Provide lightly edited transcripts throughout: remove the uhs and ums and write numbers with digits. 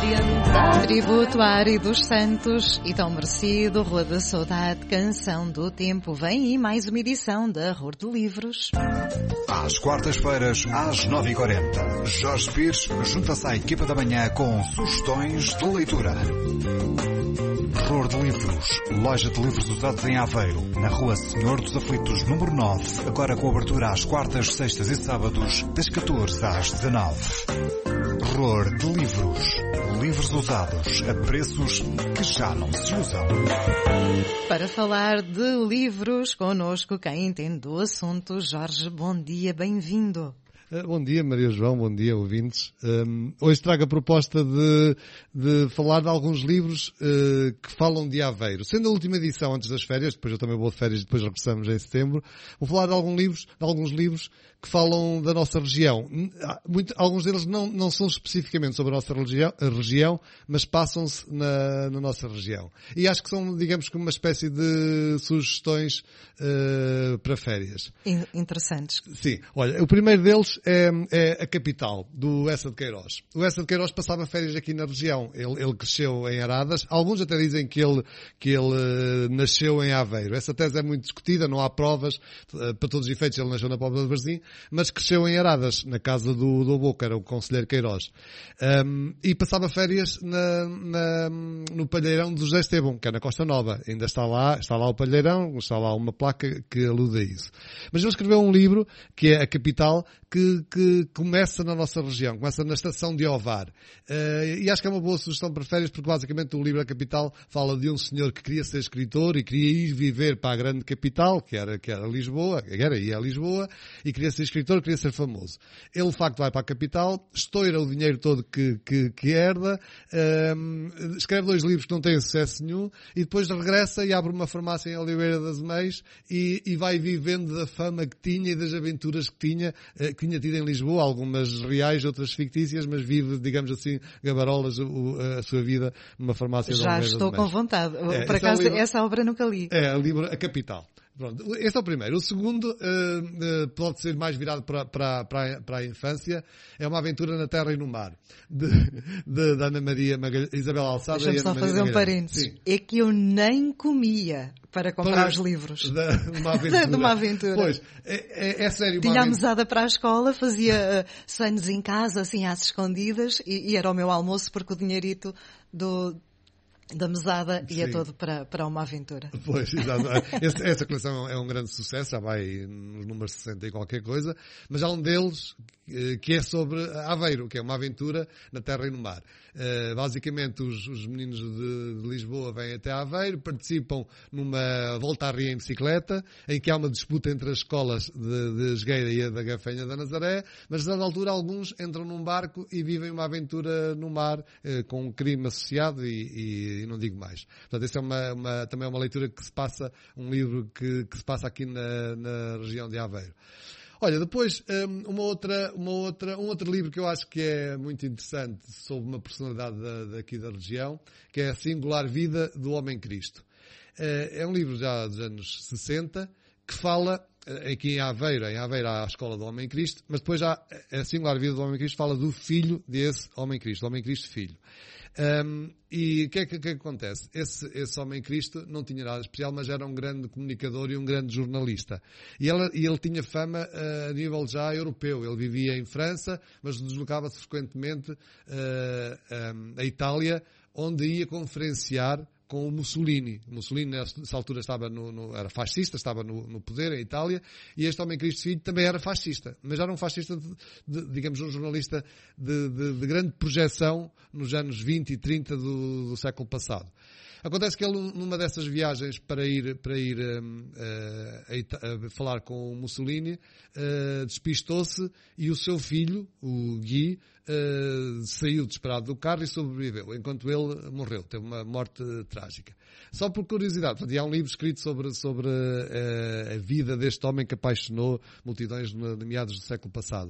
Tributo à Ari dos Santos e tão merecido, Rua da Saudade, Canção do Tempo. Vem aí mais uma edição da Rua de Livros. Às quartas-feiras, às 9h40, Jorge Pires junta-se à equipa da manhã com sugestões de leitura. Rua de Livros, loja de livros usados em Aveiro, na Rua Senhor dos Aflitos, número 9, agora com abertura às quartas, sextas e sábados, das 14 às 19. Rua de Livros, livros usados a preços que já não se usam. Para falar de livros, connosco quem entende do assunto, Jorge, bom dia, bem-vindo. Bom dia, Maria João, bom dia, ouvintes. Hoje trago a proposta de falar de alguns livros que falam de Aveiro. Sendo a última edição antes das férias, depois eu também vou de férias e depois regressamos em setembro, vou falar de alguns livros que falam da nossa região. Alguns deles não são especificamente sobre a nossa região, mas passam-se na nossa região. E acho que são, digamos que uma espécie de sugestões para férias. Interessantes. Sim. Olha, o primeiro deles é A Capital, do Essa de Queiroz. O Essa de Queiroz passava férias aqui na região. Ele cresceu em Aradas. Alguns até dizem que ele nasceu em Aveiro. Essa tese é muito discutida, não há provas. Para todos os efeitos, ele nasceu na Póvoa de Varzim, mas cresceu em Aradas, na casa do avô, que era o conselheiro Queiroz. E passava férias no Palheirão de José Estevão, que é na Costa Nova. Ainda está lá o Palheirão, está lá uma placa que alude a isso. Mas ele escreveu um livro, que é A Capital, que começa na nossa região, começa na estação de Ovar. E acho que é uma boa sugestão para férias, porque basicamente o livro A Capital fala de um senhor que queria ser escritor e queria ir viver para a grande capital, que era Lisboa, ia a Lisboa, e queria ser escritor, queria ser famoso. Ele, de facto, vai para a capital, estoura o dinheiro todo que herda, escreve 2 livros que não têm sucesso nenhum, e depois regressa e abre uma farmácia em Oliveira das Meias e vai vivendo da fama que tinha e das aventuras que tinha tido em Lisboa, algumas reais, outras fictícias, mas vive, digamos assim, gabarolas a sua vida numa farmácia de Oliveira das Meias. Já estou com vontade. Por acaso, essa obra nunca li. É, o livro A Capital. Pronto, esse é o primeiro. O segundo pode ser mais virado para a infância. É Uma Aventura na Terra e no Mar, de Ana Maria Isabel Alçada. Deixa-me só fazer um parênteses. É que eu nem comia para comprar os livros. De Uma Aventura. Pois, é sério. Tinha a mesada para a escola, fazia sonhos em casa, assim, às escondidas, e era o meu almoço, porque o dinheirito da mesada ia todo para Uma Aventura. Pois, exato. Essa coleção é um grande sucesso, já vai nos números 60 e qualquer coisa, mas há um deles que é sobre Aveiro, que é Uma Aventura na Terra e no Mar. Basicamente, os meninos de Lisboa vêm até Aveiro, participam numa volta à Ria em bicicleta, em que há uma disputa entre as escolas de Esgueira e a da Gafanha da Nazaré, mas, na altura, alguns entram num barco e vivem uma aventura no mar, com um crime associado e não digo mais. Portanto, essa é também uma leitura que se passa, um livro que se passa aqui na região de Aveiro. Olha, depois, um outro livro que eu acho que é muito interessante sobre uma personalidade daqui da região, que é A Singular Vida do Homem Cristo. É um livro já dos anos 60, que fala, aqui em Aveiro há a Escola do Homem Cristo, mas depois há A Singular Vida do Homem Cristo, fala do filho desse Homem Cristo, do Homem Cristo Filho. E o que é que acontece? Esse Homem Cristo não tinha nada especial, mas era um grande comunicador e um grande jornalista. E ele tinha fama a nível já europeu. Ele vivia em França, mas deslocava-se frequentemente a Itália, onde ia conferenciar com o Mussolini. O Mussolini, nessa altura, era fascista, estava no poder em Itália, e este Homem Cristo Filho também era fascista, mas era um fascista, digamos, um jornalista de grande projeção nos anos 20 e 30 do século passado. Acontece que ele, numa dessas viagens para ir a falar com o Mussolini, despistou-se e o seu filho, o Guy, saiu desesperado do carro e sobreviveu, enquanto ele morreu. Teve uma morte trágica. Só por curiosidade, há um livro escrito sobre a vida deste homem que apaixonou multidões de meados do século passado.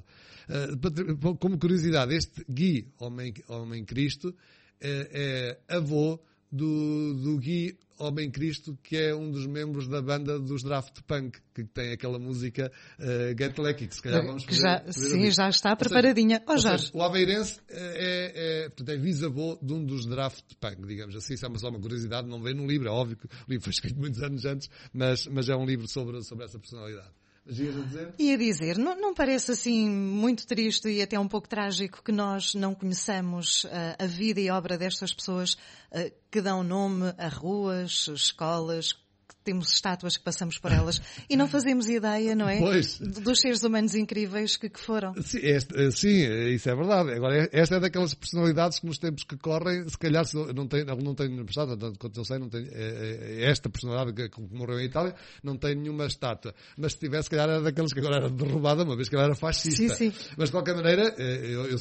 Como curiosidade, este Guy, Homem Cristo, é avô do Guy Homem Cristo, que é um dos membros da banda dos Daft Punk, que tem aquela música Get Lucky, que se calhar vamos poder sim, já está preparadinha. Seja, o aveirense portanto, é bisavô de um dos Daft Punk, digamos assim. Isso é só uma curiosidade, não veio no livro, é óbvio que o livro foi escrito muitos anos antes, mas é um livro sobre essa personalidade. Ia dizer, não parece assim muito triste e até um pouco trágico que nós não conheçamos a vida e obra destas pessoas que dão nome a ruas, escolas, que temos estátuas que passamos por elas e não fazemos ideia, não é? Pois. Dos seres humanos incríveis que foram. Sim, isso é verdade. Agora, esta é daquelas personalidades que nos tempos que correm, se calhar não tem estátua, tanto quanto eu sei, não tem, esta personalidade que morreu em Itália, não tem nenhuma estátua. Mas se tivesse, se calhar era daqueles que agora era derrubada, uma vez que ela era fascista. Sim. Mas de qualquer maneira, eu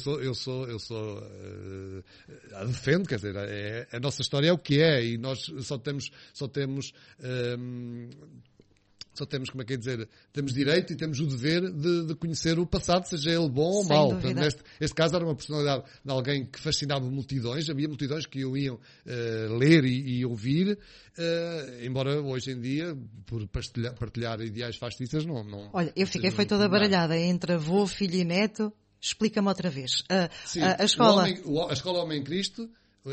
a defendo, quer dizer, a nossa história é o que é e nós só temos como é que é dizer, temos direito e temos o dever de conhecer o passado, seja ele bom ou mau. Portanto, neste caso era uma personalidade de alguém que fascinava multidões, havia multidões que o iam ler e ouvir, embora hoje em dia, por partilhar ideais fascistas, não... Olha, eu fiquei toda baralhada entre avô, filho e neto. Explica-me outra vez. Sim, a escola... A Escola Homem Cristo,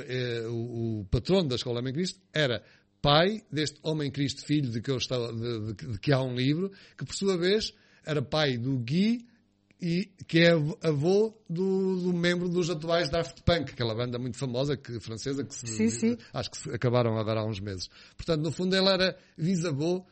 o patrono da Escola Homem Cristo era pai deste Homem Cristo Filho de que há um livro, que por sua vez era pai do Guy, e que é avô do membro dos atuais Daft Punk, aquela banda muito famosa francesa que sim. Acho que acabaram agora há uns meses. Portanto, no fundo ele era bisavô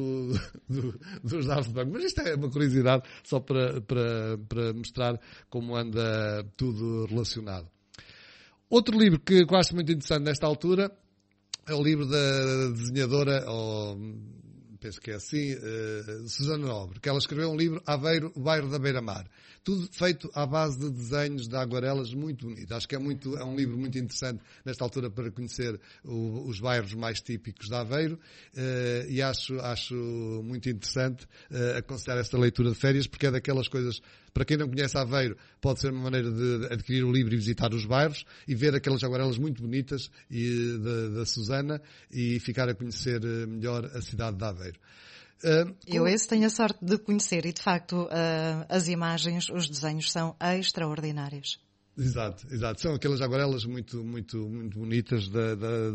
dos Daft Punk. Mas isto é uma curiosidade só para mostrar como anda tudo relacionado. Outro livro que eu acho muito interessante nesta altura é o livro da desenhadora, penso que é assim, Susana Nobre, que ela escreveu um livro, Aveiro, o bairro da Beira-Mar. Tudo feito à base de desenhos de aguarelas muito bonitos. Acho que é um livro muito interessante nesta altura para conhecer os bairros mais típicos de Aveiro, e acho muito interessante aconselhar esta leitura de férias, porque é daquelas coisas, para quem não conhece Aveiro, pode ser uma maneira de adquirir o livro e visitar os bairros e ver aquelas aguarelas muito bonitas da Susana e ficar a conhecer melhor a cidade de Aveiro. Eu tenho a sorte de conhecer e, de facto, as imagens, os desenhos são extraordinários. Exato. São aquelas aguarelas muito, muito, muito bonitas da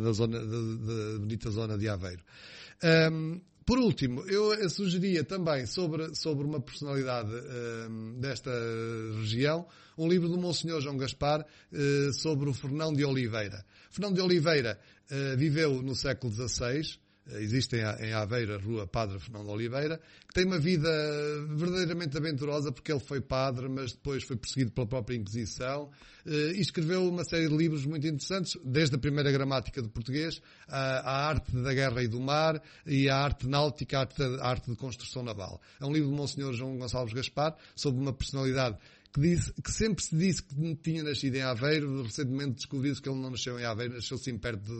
bonita zona de Aveiro. Por último, eu sugeria também sobre uma personalidade desta região, um livro do Monsenhor João Gaspar sobre o Fernão de Oliveira. Fernão de Oliveira viveu no século XVI. Existe em Aveiro a rua Padre Fernão de Oliveira, que tem uma vida verdadeiramente aventurosa, porque ele foi padre, mas depois foi perseguido pela própria Inquisição, e escreveu uma série de livros muito interessantes, desde a primeira gramática de português, à arte da guerra e do mar, e à arte náutica, a arte de construção naval. É um livro do Monsenhor João Gonçalves Gaspar, sobre uma personalidade que sempre se disse que tinha nascido em Aveiro. Recentemente descobriu-se que ele não nasceu em Aveiro, nasceu sim perto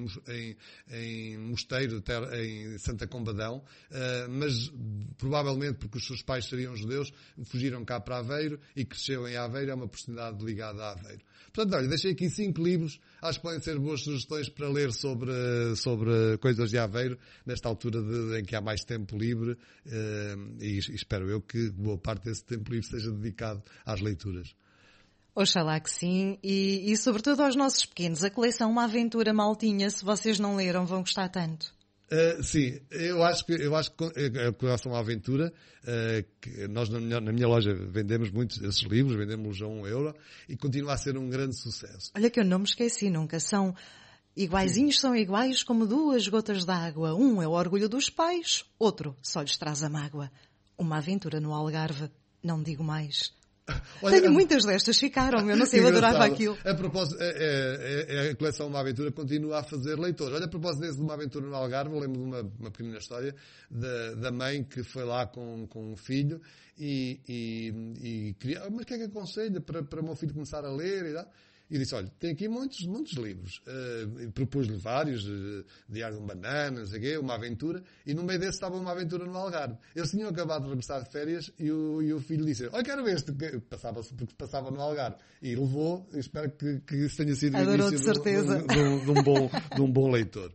em Mosteiro, em Santa Combadão, mas provavelmente porque os seus pais seriam judeus, fugiram cá para Aveiro e cresceu em Aveiro. É uma personalidade ligada a Aveiro. Portanto, olha, deixei aqui 5 livros, acho que podem ser boas sugestões para ler sobre coisas de Aveiro, nesta altura em que há mais tempo livre, e espero eu que boa parte desse tempo livre seja dedicado às leituras. Oxalá que sim, e sobretudo aos nossos pequenos. A coleção Uma Aventura Maltinha, se vocês não leram, vão gostar tanto. Sim, eu acho que a coleção Aventura, que nós na minha loja vendemos muitos desses livros, vendemos a €1 e continua a ser um grande sucesso. Olha que eu não me esqueci nunca, são iguaizinhos, são iguais como 2 gotas de água. Um é o orgulho dos pais, outro só lhes traz a mágoa. Uma aventura no Algarve, não digo mais. Olha, tenho muitas destas, ficaram, eu não sei, eu adorava aquilo. A propósito, a coleção Uma Aventura continua a fazer leitores. Olha, a propósito desse de Uma Aventura no Algarve, eu lembro de uma pequena história da mãe que foi lá com um filho e queria, mas o que é que aconselha para o meu filho começar a ler e tal? E disse, olha, tem aqui muitos livros. Propus-lhe vários, Diário de um Banana, não sei o quê, uma aventura, e no meio desse estava uma aventura no Algarve. Eles tinham acabado de regressar de férias e o filho disse, olha, quero ver este, porque passava no Algarve. E levou, espero que isso tenha sido o início de certeza. de um bom leitor.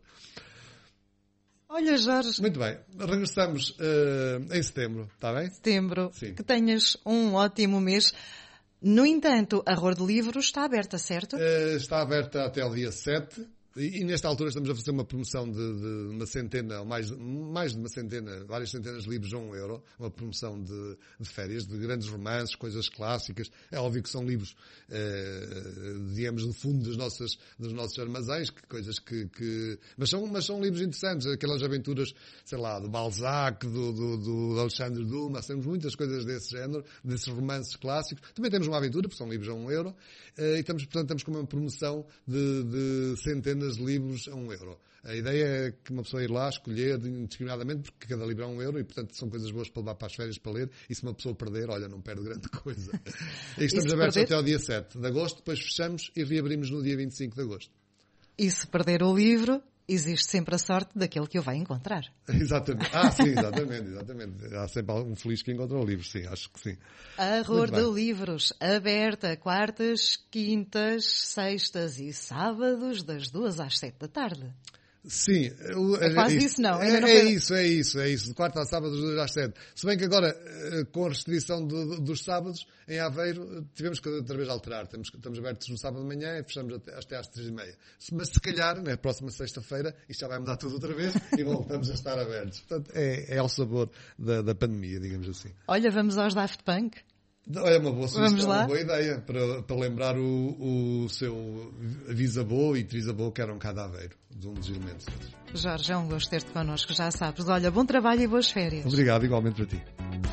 Olha, Jorge. Muito bem. Regressamos em setembro, está bem? Setembro. Sim. Que tenhas um ótimo mês. No entanto, a Rua de Livros está aberta, certo? Está aberta até ao dia 7. E nesta altura estamos a fazer uma promoção de uma centena, ou mais de uma centena, várias centenas de livros a €1. Uma promoção de férias, de grandes romances, coisas clássicas. É óbvio que são livros, digamos, do fundo dos nossos armazéns, mas são livros interessantes. Aquelas aventuras, sei lá, do Balzac, do Alexandre Dumas. Temos muitas coisas desse género, desses romances clássicos. Também temos uma aventura, porque são livros a €1. E estamos com uma promoção de centenas de livros a €1. A ideia é que uma pessoa ir lá escolher indiscriminadamente, porque cada livro é €1 e, portanto, são coisas boas para levar para as férias para ler. E se uma pessoa perder, olha, não perde grande coisa. E estamos abertos até ao dia 7 de agosto, depois fechamos e reabrimos no dia 25 de agosto. E se perder o livro, existe sempre a sorte daquele que o vai encontrar. Exatamente. Sim, exatamente. Há sempre um feliz que encontra o livro, sim, acho que sim. A Rua de Livros, aberta quartas, quintas, sextas e sábados, das 2 às 7 da tarde. Sim. É quase isso, não? É isso. De quarta a sábado, das 2 às 7. Se bem que agora, com a restrição dos sábados, em Aveiro, tivemos que outra vez alterar. Estamos abertos no sábado de manhã e fechamos até às 3h30. Mas se calhar, na próxima sexta-feira, isto já vai mudar tudo outra vez e voltamos a estar abertos. Portanto, é ao sabor da pandemia, digamos assim. Olha, vamos aos Daft Punk. É uma boa sugestão, uma boa ideia para lembrar o seu bisavô e trisavô que eram cá de Aveiro, de um dos elementos deles. Jorge, é um gosto ter-te connosco, já sabes. Olha, bom trabalho e boas férias. Obrigado, igualmente para ti.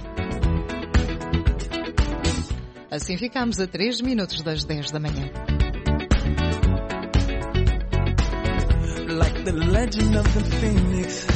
Assim ficamos a 3 minutos das 10 da manhã. Like the legend of the Phoenix.